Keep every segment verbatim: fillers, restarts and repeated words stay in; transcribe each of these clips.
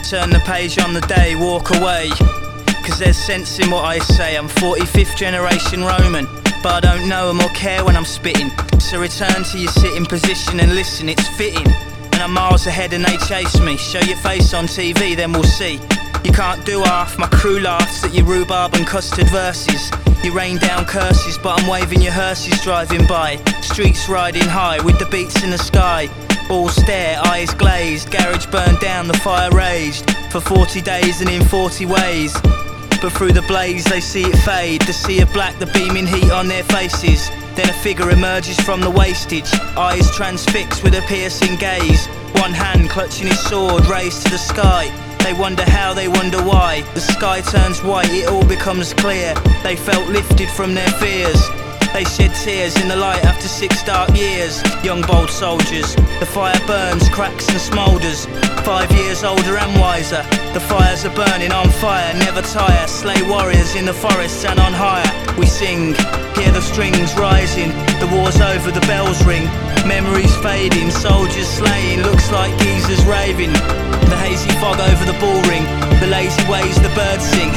turn the page on the day, walk away. Cause there's sense in what I say. I'm forty-fifth generation Roman, but I don't know them or care when I'm spitting. So return to your sitting position and listen, it's fitting. And I'm miles ahead and they chase me. Show your face on T V, then we'll see. You can't do half, my crew laughs at your rhubarb and custard verses. You rain down curses, but I'm waving your hearses driving by. Streets riding high with the beats in the sky. All stare, eyes glazed, garage burned down, the fire raged. For forty days and in forty ways. But through the blaze they see it fade. The sea of black, the beaming heat on their faces. Then a figure emerges from the wastage, eyes transfixed with a piercing gaze. One hand clutching his sword raised to the sky. They wonder how, they wonder why. The sky turns white, it all becomes clear. They felt lifted from their fears. They shed tears in the light after six dark years. Young bold soldiers, the fire burns, cracks and smoulders. Five years older and wiser, the fires are burning on fire, never tire. Slay warriors in the forests and on higher. We sing, hear the strings rising. The war's over, the bells ring. Memories fading, soldiers slain. Looks like geezers raving. The hazy fog over the bull ring. The lazy ways the birds sing.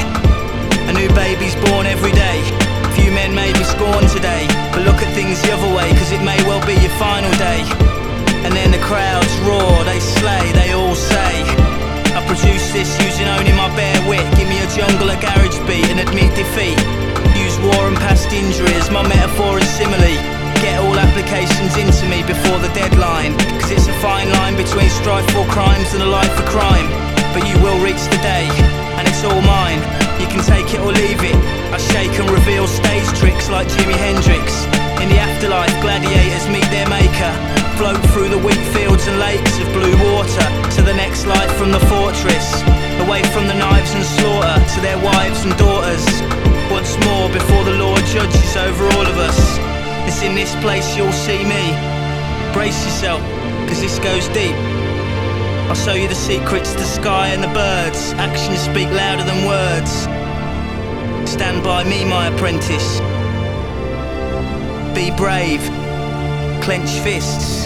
A new baby's born every day. Few men may be scorned today, but look at things the other way, cause it may well be your final day. And then the crowds roar, they slay, they all say, I produce this using only my bare wit. Give me a jungle, a garage beat and admit defeat. Use war and past injuries, my metaphor and simile. Get all applications into me before the deadline, cause it's a fine line between strife for crimes and a life for crime. But you will reach the day, and it's all mine. You can take it or leave it. I shake and reveal stage tricks like Jimi Hendrix. In the afterlife, gladiators meet their maker. Float through the wheat fields and lakes of blue water to the next life from the fortress. Away from the knives and slaughter to their wives and daughters. Once more before the Lord judges over all of us. It's in this place you'll see me. Brace yourself, cause this goes deep. I'll show you the secrets, the sky and the birds. Actions speak louder than words. Stand by me, my apprentice. Be brave, clench fists.